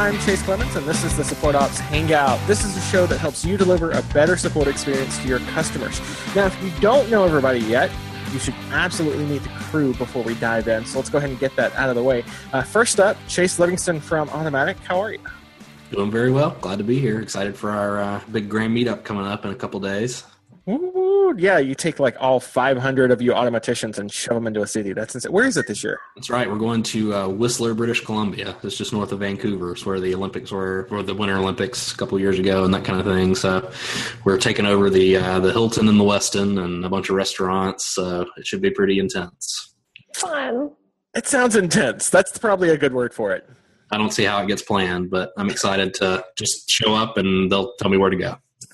I'm Chase Clemens, and this is the Support Ops Hangout. This is a show that helps you deliver a better support experience to your customers. Now, if you don't know everybody yet, you should absolutely meet the crew before we dive in. So let's go ahead and get that out of the way. First up, Chase Livingston from Automattic. How are you? Doing very well. Glad to be here. Excited for our big grand meetup coming up in a couple days. Ooh, yeah, you take like all 500 of you automaticians and show them into a city. That's insane. Where is it this year? That's right. We're going to Whistler, British Columbia. It's just north of Vancouver. It's where the Olympics were, or the Winter Olympics a couple years ago and that kind of thing. So we're taking over the Hilton and the Westin and a bunch of restaurants. So it should be pretty intense. Fun. It sounds intense. That's probably a good word for it. I don't see how it gets planned, but I'm excited to just show up and they'll tell me where to go.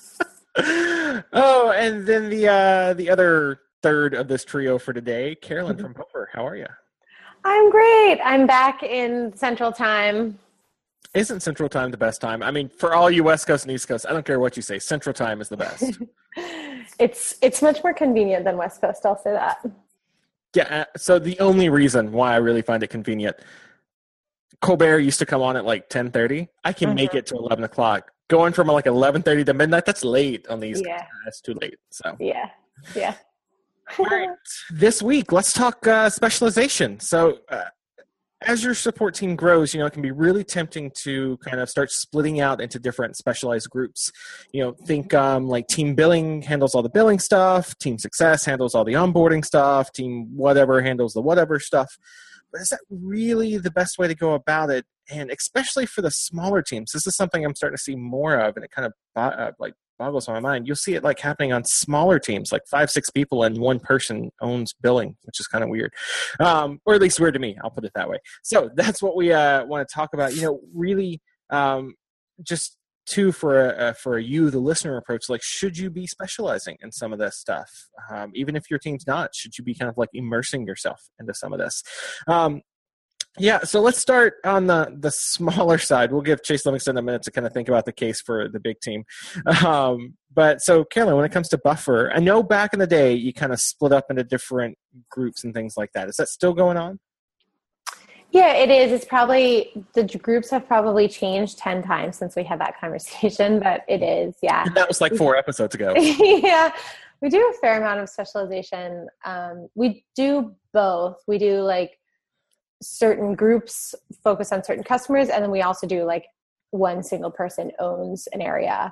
Oh, and then the other third of this trio for today, Carolyn from Buffer. How are you? I'm great. I'm back in Central Time. Isn't Central Time the best time? I mean, for all you West Coast and East Coast, I don't care what you say. Central Time is the best. It's much more convenient than West Coast. I'll say that. Yeah. So the only reason why I really find it convenient, Colbert used to come on at like 10:30. I can make it to 11 o'clock. Going from like 11:30 to midnight, that's late on these. Yeah. That's too late. So yeah. All right. This week, let's talk specialization. So as your support team grows, it can be really tempting to kind of start splitting out into different specialized groups. Think like team billing handles all the billing stuff, team success handles all the onboarding stuff, team whatever handles the whatever stuff. But is that really the best way to go about it? And especially for the smaller teams, this is something I'm starting to see more of, and it kind of boggles my mind. You'll see it like happening on smaller teams, like 5-6 people, and one person owns billing, which is kind of weird, or at least weird to me. I'll put it that way. So that's what we want to talk about. Really, just for a you, the listener approach. Like, should you be specializing in some of this stuff, even if your team's not? Should you be kind of like immersing yourself into some of this? Yeah, so let's start on the smaller side. We'll give Chase Livingston a minute to kind of think about the case for the big team. But so, Carolyn, when it comes to Buffer, I know back in the day you kind of split up into different groups and things like that. Is that still going on? Yeah, it is. It's probably, the groups have probably changed 10 times since we had that conversation, but it is, yeah. And that was like 4 episodes ago. Yeah, we do a fair amount of specialization. We do both. We do like certain groups focus on certain customers, and then we also do like one single person owns an area.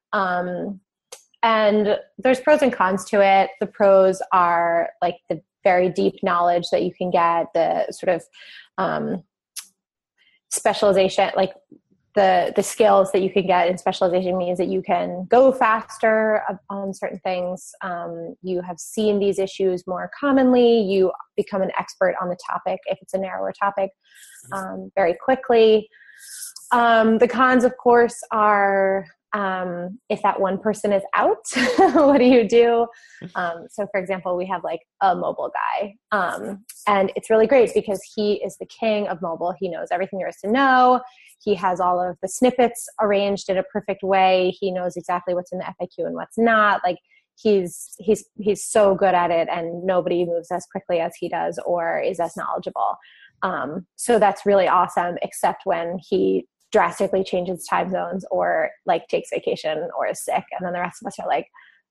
And there's pros and cons to it. The pros are like the very deep knowledge that you can get, the sort of specialization, like the skills that you can get in specialization means that you can go faster on certain things. You have seen these issues more commonly. You become an expert on the topic, if it's a narrower topic, very quickly. The cons, of course, are if that one person is out, what do you do? So, for example, we have like a mobile guy. And it's really great because he is the king of mobile. He knows everything there is to know. He has all of the snippets arranged in a perfect way. He knows exactly what's in the FAQ and what's not. Like he's so good at it, and nobody moves as quickly as he does or is as knowledgeable. So that's really awesome, except when he drastically changes time zones or like takes vacation or is sick, and then the rest of us are like,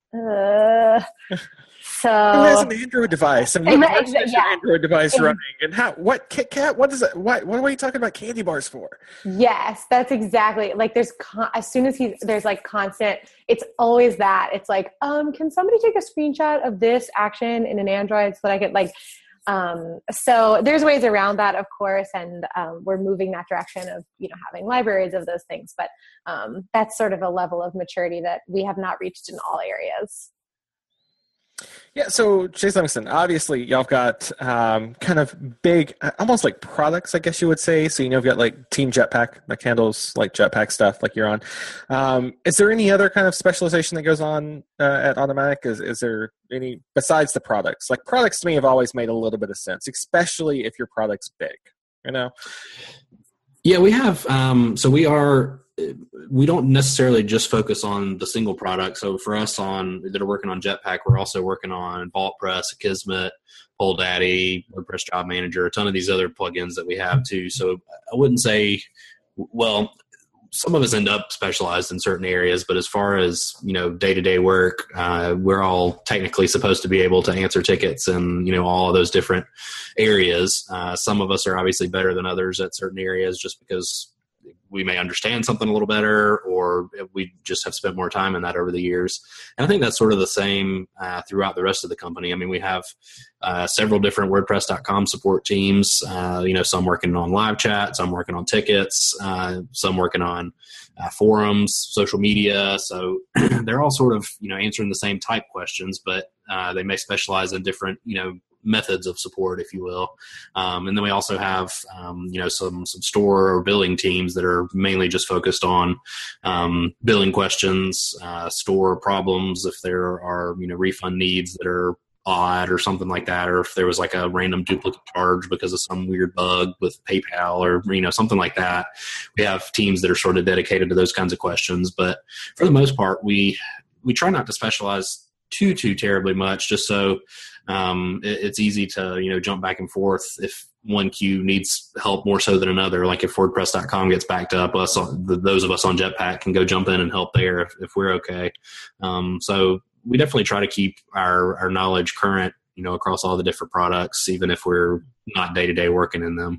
So who has an Android device, and what is your Android device running, and what Kit Kat? What is it? What are you talking about candy bars for? Yes, that's exactly like as soon as there's like constant. It's always that. It's like, can somebody take a screenshot of this action in an Android so that I could like. So there's ways around that, of course, and we're moving that direction of having libraries of those things. But that's sort of a level of maturity that we have not reached in all areas. Yeah, so Chase Livingston, obviously y'all got kind of big, almost like products, I guess you would say. So you've got like Team Jetpack that handles like Jetpack stuff like you're on. Is there any other kind of specialization that goes on at Automattic? Is there any, besides the products? Like products to me have always made a little bit of sense, especially if your product's big, Yeah, we have. So we don't necessarily just focus on the single product. So for us that are working on Jetpack, we're also working on VaultPress, Akismet, PoleDaddy, WordPress Job Manager, a ton of these other plugins that we have too. So I wouldn't say, well, some of us end up specialized in certain areas, but as far as, day-to-day work, we're all technically supposed to be able to answer tickets and, all of those different areas. Some of us are obviously better than others at certain areas just because we may understand something a little better, or we just have spent more time in that over the years. And I think that's sort of the same throughout the rest of the company. I mean, we have several different WordPress.com support teams, some working on live chat, some working on tickets, some working on forums, social media. So they're all sort of, answering the same type questions, but they may specialize in different, methods of support, if you will. And then we also have, some store or billing teams that are mainly just focused on billing questions, store problems, if there are, refund needs that are odd or something like that, or if there was like a random duplicate charge because of some weird bug with PayPal or, something like that. We have teams that are sort of dedicated to those kinds of questions. But for the most part, we try not to specialize too terribly much, just so it's easy to jump back and forth if one queue needs help more so than another. Like if WordPress.com gets backed up, those of us on Jetpack can go jump in and help there if we're okay. So we definitely try to keep our knowledge current, across all the different products, even if we're not day-to-day working in them.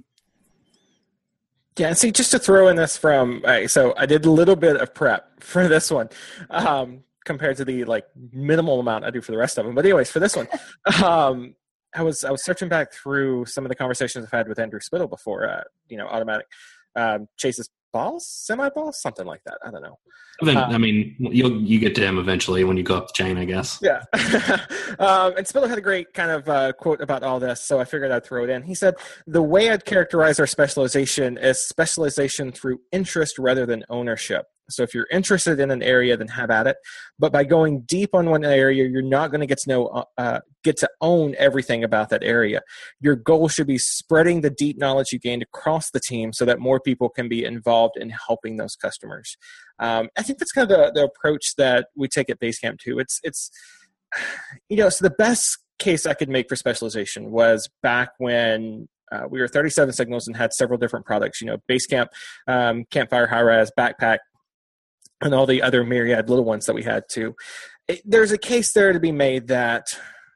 Yeah, and see, just to throw in this so I did a little bit of prep for this one, compared to the minimal amount I do for the rest of them. But anyways, for this one, I was searching back through some of the conversations I've had with Andrew Spittle before, Automattic chases balls, semi-balls, something like that. I don't know. I mean, you get to him eventually when you go up the chain, I guess. Yeah. And Spittle had a great kind of quote about all this, so I figured I'd throw it in. He said, "The way I'd characterize our specialization is specialization through interest rather than ownership. So if you're interested in an area, then have at it. But by going deep on one area, you're not going to get to own everything about that area. Your goal should be spreading the deep knowledge you gained across the team so that more people can be involved in helping those customers." I think that's kind of the approach that we take at Basecamp too. It's so the best case I could make for specialization was back when we were 37 Signals and had several different products. Basecamp, Campfire, Hi-Res, Backpack, and all the other myriad little ones that we had too. There's a case there to be made that,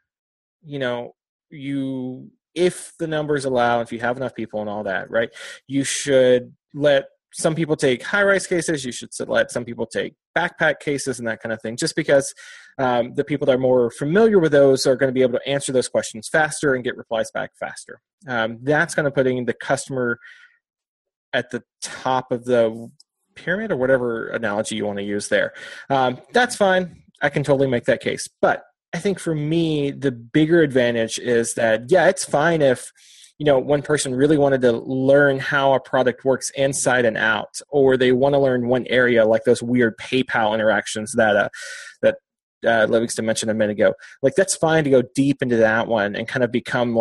if the numbers allow, if you have enough people and all that, right, you should let some people take high-rise cases. You should let some people take backpack cases and that kind of thing, just because the people that are more familiar with those are going to be able to answer those questions faster and get replies back faster. That's kind of putting the customer at the top of the pyramid, or whatever analogy you want to use there. That's fine. I can totally make that case. But I think for me, the bigger advantage is that, yeah, it's fine if, one person really wanted to learn how a product works inside and out, or they want to learn one area, like those weird PayPal interactions that Livingston mentioned a minute ago. That's fine to go deep into that one and kind of become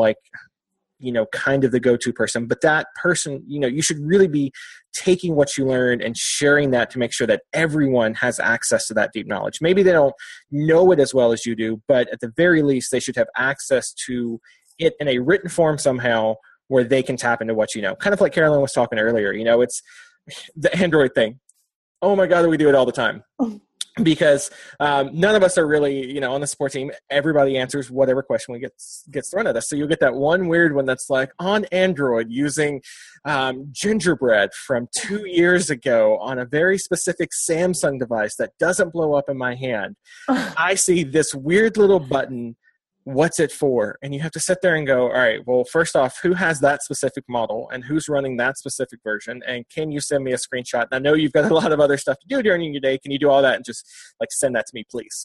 kind of the go-to person. But that person, you should really be taking what you learned and sharing that to make sure that everyone has access to that deep knowledge. Maybe they don't know it as well as you do, but at the very least, they should have access to it in a written form somehow where they can tap into what you know. Kind of like Carolyn was talking earlier, it's the Android thing. Oh my God, we do it all the time. Because none of us are really, on the support team, everybody answers whatever question gets thrown at us. So you'll get that one weird one that's like, on Android using Gingerbread from 2 years ago on a very specific Samsung device that doesn't blow up in my hand. I see this weird little button. What's it for? And you have to sit there and go, all right, well, first off, who has that specific model and who's running that specific version? And can you send me a screenshot? And I know you've got a lot of other stuff to do during your day. Can you do all that and just send that to me, please?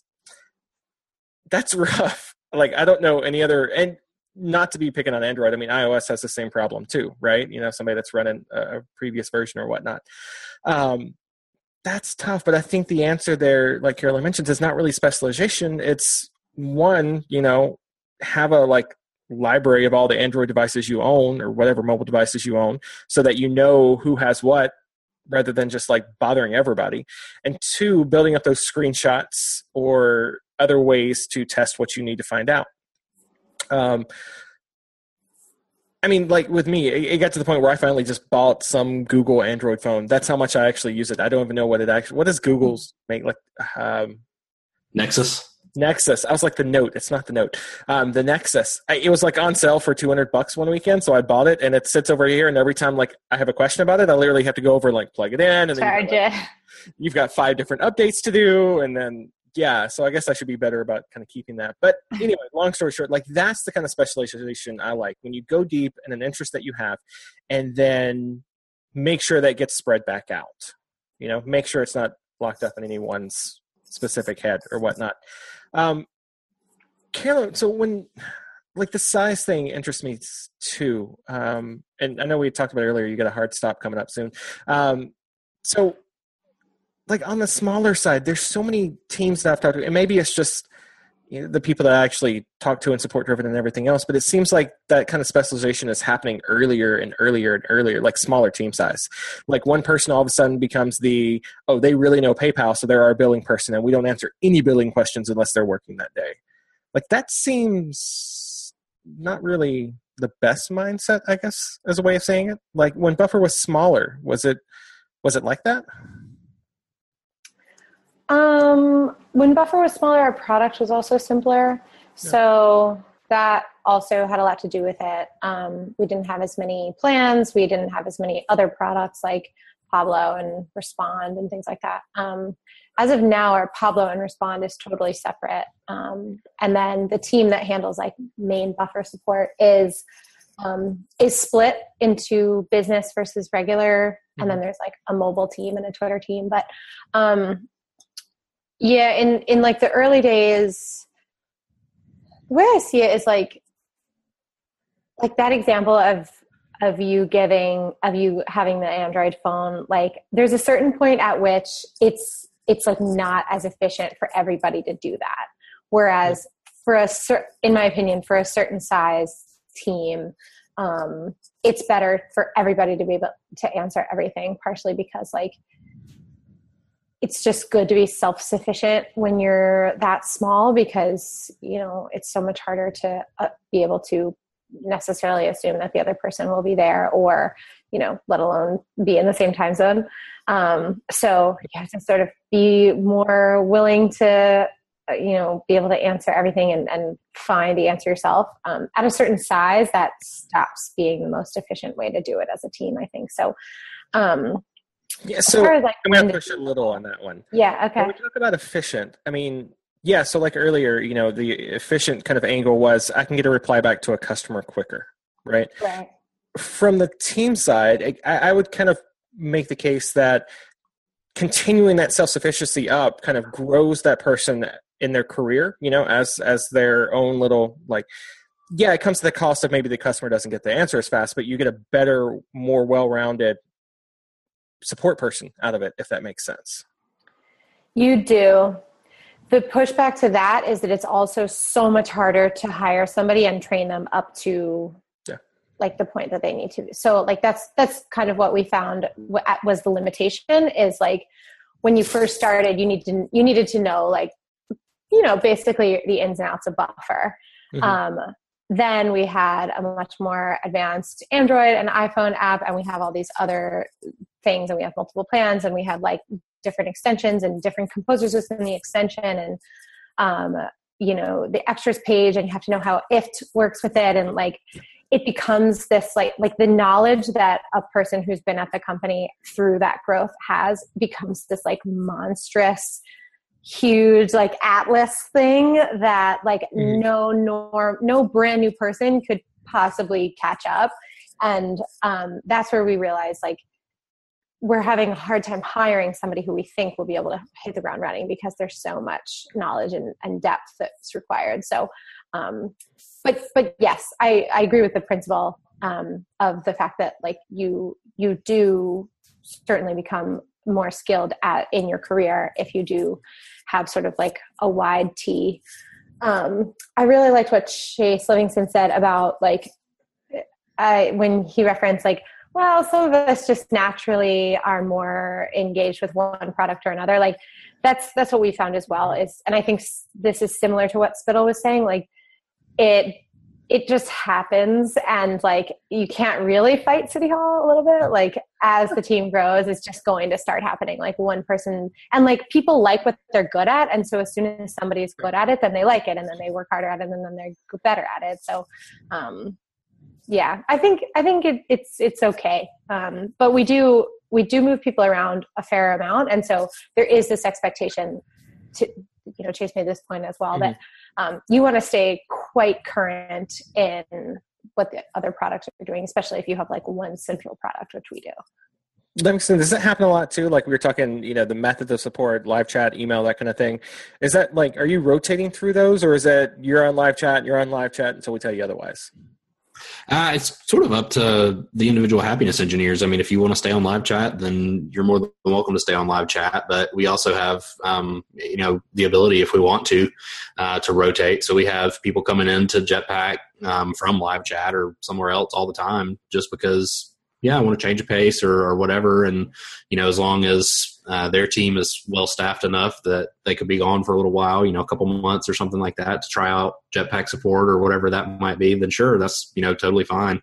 That's rough. I don't know any other, and not to be picking on Android. I mean, iOS has the same problem too, right? Somebody that's running a previous version or whatnot. That's tough. But I think the answer there, like Carolyn mentions, is not really specialization. It's one, have a library of all the Android devices you own or whatever mobile devices you own so that you know who has what rather than just bothering everybody. And two, building up those screenshots or other ways to test what you need to find out. I mean, like with me, it got to the point where I finally just bought some Google Android phone. That's how much I actually use it. I don't even know what does Google's make? Like Nexus. Nexus. I was like the Note. It's not the Note. The Nexus. It was like on sale for $200 one weekend, so I bought it, and it sits over here. And every time like I have a question about it, I literally have to go over and like plug it in, and charge then it. You've got 5 different updates to do, and then yeah. So I guess I should be better about kind of keeping that. But anyway, long story short, like that's the kind of specialization I like, when you go deep in an interest that you have, and then make sure that gets spread back out. You know, make sure it's not locked up in anyone's specific head or whatnot. Carolyn, so when like the size thing interests me too, and I know we talked about it earlier, you got a hard stop coming up soon. So like on the smaller side, there's so many teams that I've talked to, and maybe it's just the people that I actually talk to and support driven and everything else, but it seems like that kind of specialization is happening earlier and earlier and earlier, like smaller team size. Like one person all of a sudden becomes they really know PayPal, so they're our billing person, and we don't answer any billing questions unless they're working that day. Like that seems not really the best mindset, I guess, as a way of saying it. Like when Buffer was smaller, was it like that? When Buffer was smaller, our product was also simpler. Yeah. So that also had a lot to do with it. We didn't have as many plans. We didn't have as many other products like Pablo and Respond and things like that. As of now, our Pablo and Respond is totally separate. And then the team that handles like main Buffer support is split into business versus regular. Mm-hmm. And then there's like a mobile team and a Twitter team. But, yeah, in like the early days, the way I see it is like that example of you having the Android phone. Like there's a certain point at which it's like not as efficient for everybody to do that. Whereas in my opinion, for a certain size team, it's better for everybody to be able to answer everything, partially because like it's just good to be self-sufficient when you're that small, because, it's so much harder to be able to necessarily assume that the other person will be there or, let alone be in the same time zone. So you have to sort of be more willing to, be able to answer everything and find the answer yourself. At a certain size, that stops being the most efficient way to do it as a team, I think. So, yeah, so I'm going to push a little on that one. Yeah, okay. When we talk about efficient, I mean, yeah, so like earlier, the efficient kind of angle was I can get a reply back to a customer quicker, right? Right. From the team side, I would kind of make the case that continuing that self-sufficiency up kind of grows that person in their career, as their own little, like, yeah, it comes to the cost of maybe the customer doesn't get the answer as fast, but you get a better, more well-rounded support person out of it, if that makes sense. You do. The pushback to that is that it's also so much harder to hire somebody and train them up to like the point that they need to. So like that's kind of what we found was the limitation, is like when you first started, you needed to know like, basically the ins and outs of Buffer. Mm-hmm. Then we had a much more advanced Android and iPhone app, and we have all these other things, and we have multiple plans, and we have like different extensions and different composers within the extension, and the extras page, and you have to know how IFT works with it, and like it becomes this like the knowledge that a person who's been at the company through that growth has becomes this like monstrous, huge like atlas thing that like no brand new person could possibly catch up. And that's where we realized like we're having a hard time hiring somebody who we think will be able to hit the ground running, because there's so much knowledge and depth that's required. So but yes, I agree with the principle of the fact that like you do certainly become more skilled in your career if you do have sort of like a wide T. I really liked what Chase Livingston said about like when he referenced like, well, some of us just naturally are more engaged with one product or another. Like that's what we found as well, and I think this is similar to what Spittle was saying. Like it just happens, and like you can't really fight City Hall a little bit. Like as the team grows, it's just going to start happening. Like one person, and like people like what they're good at, and so as soon as somebody's good at it, then they like it, and then they work harder at it, and then they're better at it. So, yeah, I think it's okay. But we do move people around a fair amount, and so there is this expectation to, Chase made this point as well, that you want to stay quite current in what the other products are doing, especially if you have like one central product, which we do. That makes sense. Does that happen a lot too? Like we were talking, the method of support, live chat, email, that kind of thing. Is that like, are you rotating through those, or is that you're on live chat until we tell you otherwise? It's sort of up to the individual happiness engineers. I mean, if you want to stay on live chat, then you're more than welcome to stay on live chat. But we also have, the ability, if we want to rotate. So we have people coming into Jetpack from live chat or somewhere else all the time, just because, I want to change a pace or whatever. And, as long as their team is well staffed enough that they could be gone for a little while, a couple months or something like that, to try out Jetpack support or whatever that might be, then sure, that's, totally fine.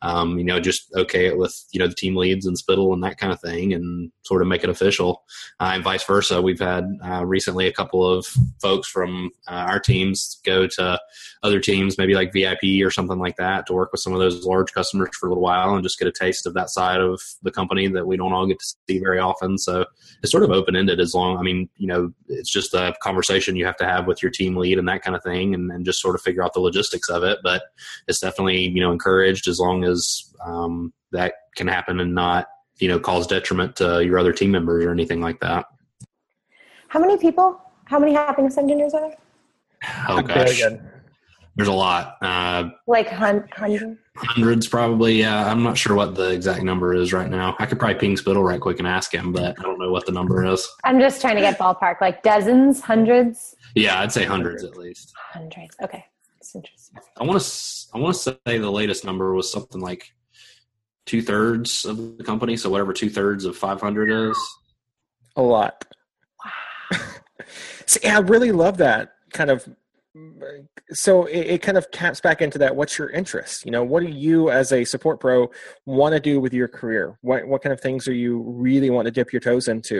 Just okay it with, the team leads and Spittle and that kind of thing, and sort of make it official. And vice versa. We've had recently a couple of folks from our teams go to other teams, maybe like VIP or something like that, to work with some of those large customers for a little while and just get a taste of that side of the company that we don't all get to see very often. So it's sort of open-ended it's just a conversation you have to have with your team lead and that kind of thing, and just sort of figure out the logistics of it. But it's definitely, encouraged, as long as that can happen and not, cause detriment to your other team members or anything like that. How many happiness engineers are there? Oh, gosh. There's a lot. Like hundreds? Hundreds, probably, yeah. I'm not sure what the exact number is right now. I could probably ping Spittle right quick and ask him, but I don't know what the number is. I'm just trying to get ballpark, like dozens, hundreds? Yeah, I'd say hundreds at least. Hundreds, okay. That's interesting. I want to say the latest number was something like 2/3 of the company, so whatever 2/3 of 500 is. A lot. Wow. See, I really love that kind of. So it kind of taps back into that. What's your interest? What do you as a support pro want to do with your career? What kind of things are you really want to dip your toes into?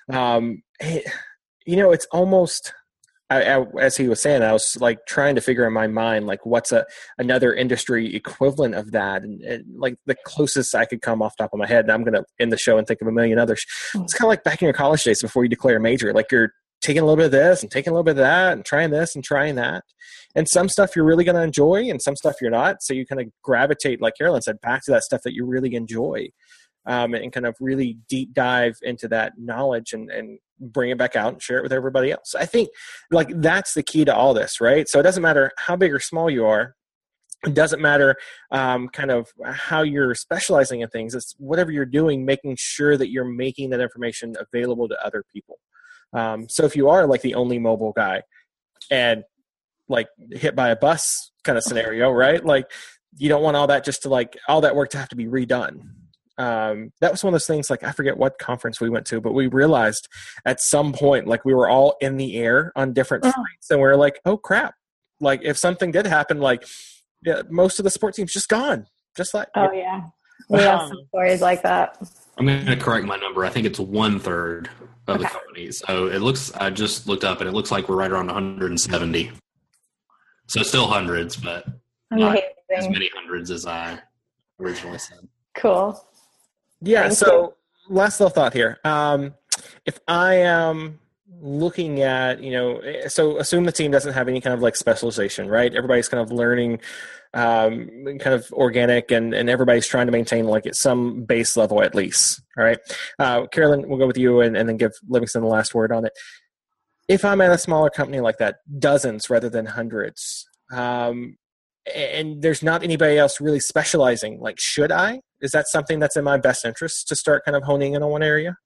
It's almost, as he was saying, I was like trying to figure in my mind, like what's another industry equivalent of that. And like the closest I could come off the top of my head, and I'm going to end the show and think of a million others. It's kind of like back in your college days before you declare a major, like you're taking a little bit of this and taking a little bit of that and trying this and trying that. And some stuff you're really going to enjoy and some stuff you're not. So you kind of gravitate, like Carolyn said, back to that stuff that you really enjoy, and kind of really deep dive into that knowledge and bring it back out and share it with everybody else. I think like that's the key to all this, right? So it doesn't matter how big or small you are. It doesn't matter kind of how you're specializing in things. It's whatever you're doing, making sure that you're making that information available to other people. So if you are like the only mobile guy and like hit by a bus kind of scenario, right? Like you don't want all that just to like all that work to have to be redone. That was one of those things, like I forget what conference we went to, but we realized at some point, like we were all in the air on different flights and we were like, oh crap. Like if something did happen, like most of the sport team's just gone. Just like, yeah. We have some stories like that. I'm going to correct my number. I think it's 1/3 of the company. So I just looked up and it looks like we're right around 170. So still hundreds, but not as many hundreds as I originally said. Cool. Yeah. Thank so last little thought here. If I am looking at, so assume the team doesn't have any kind of like specialization, right? Everybody's kind of learning kind of organic and everybody's trying to maintain like at some base level at least. All right. Carolyn, we'll go with you and then give Livingston the last word on it. If I'm at a smaller company like that, dozens rather than hundreds, and there's not anybody else really specializing, like should I? Is that something that's in my best interest to start kind of honing in on one area?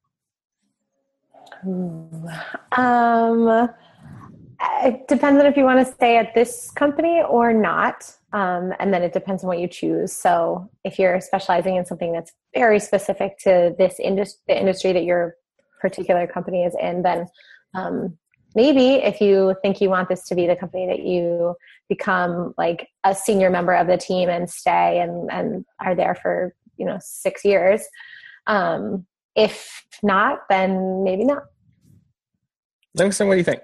It depends on if you want to stay at this company or not. And then it depends on what you choose. So if you're specializing in something that's very specific to this the industry that your particular company is in, then maybe if you think you want this to be the company that you become like a senior member of the team and stay and are there for, 6 years. If not, then maybe not. Langston, what do you think?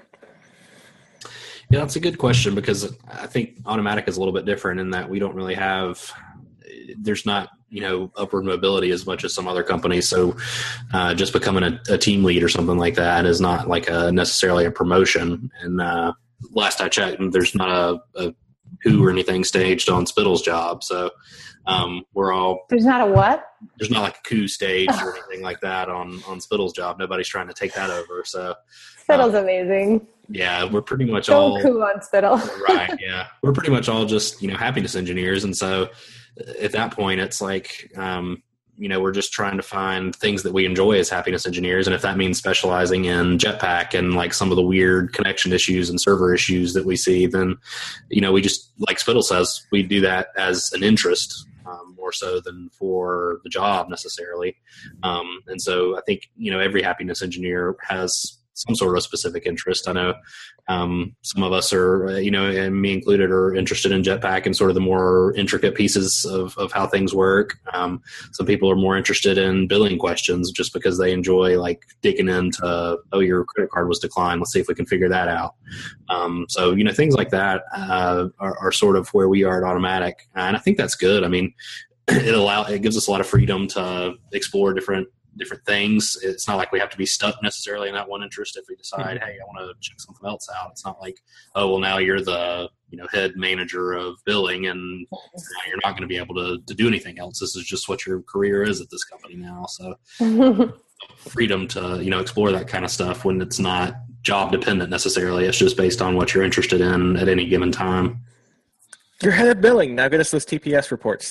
Yeah, that's a good question, because I think Automattic is a little bit different in that we don't really have, there's not, upward mobility as much as some other companies. So just becoming a team lead or something like that is not like necessarily a promotion. And last I checked, there's not a who or anything staged on Spittle's job. So there's not a what? There's not like a coup stage or anything like that on Spittle's job. Nobody's trying to take that over. So Spittle's amazing. Yeah, we're pretty much Don't all coup on Spittle. right. Yeah, we're pretty much all just happiness engineers, and so at that point, it's like we're just trying to find things that we enjoy as happiness engineers, and if that means specializing in Jetpack and like some of the weird connection issues and server issues that we see, then we just, like Spittle says, we do that as an interest. More so than for the job necessarily. And so I think, every happiness engineer has some sort of specific interest. I know some of us are, and me included, are interested in Jetpack and sort of the more intricate pieces of how things work. Some people are more interested in billing questions just because they enjoy like digging into, your credit card was declined. Let's see if we can figure that out. So, things like that are sort of where we are at Automattic. And I think that's good. I mean, it gives us a lot of freedom to explore different things. It's not like we have to be stuck necessarily in that one interest. If we decide, hey, I want to check something else out, it's not like, oh, well, now you're the head manager of billing, and now you're not going to be able to do anything else. This is just what your career is at this company now. So freedom to explore that kind of stuff when it's not job dependent necessarily. It's just based on what you're interested in at any given time. You're head of billing. Now get us those TPS reports.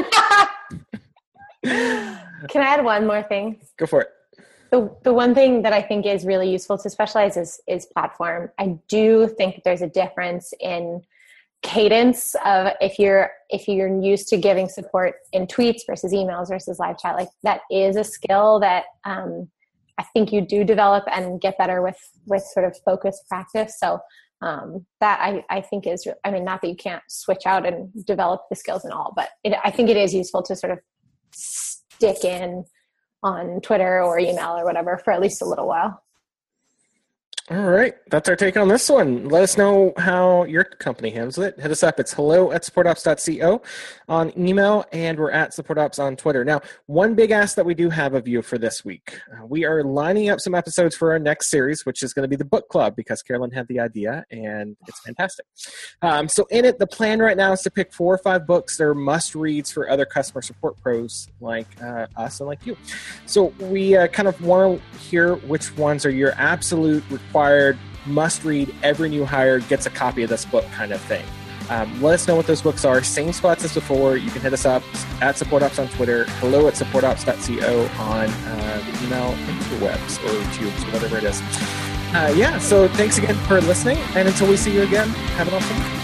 Can I add one more thing? Go for it. The one thing that I think is really useful to specialize is platform. I do think there's a difference in cadence of if you're used to giving support in tweets versus emails versus live chat. Like that is a skill that I think you do develop and get better with sort of focused practice. So that I think is, not that you can't switch out and develop the skills and all, but I think it is useful to sort of stick in on Twitter or email or whatever for at least a little while. All right. That's our take on this one. Let us know how your company handles it. Hit us up. It's hello@supportops.co on email, and we're at supportops on Twitter. Now, one big ask that we do have of you for this week. We are lining up some episodes for our next series, which is going to be the book club, because Carolyn had the idea, and it's fantastic. So in it, the plan right now is to pick 4 or 5 books that are must-reads for other customer support pros like us and like you. So we kind of want to hear which ones are your absolute required, must-read, every new hire gets a copy of this book kind of thing. Let us know what those books are. Same spots as before. You can hit us up at SupportOps on Twitter, hello@supportops.co on the email, interwebs or tubes, whatever it is. So thanks again for listening, and until we see you again, have an awesome week.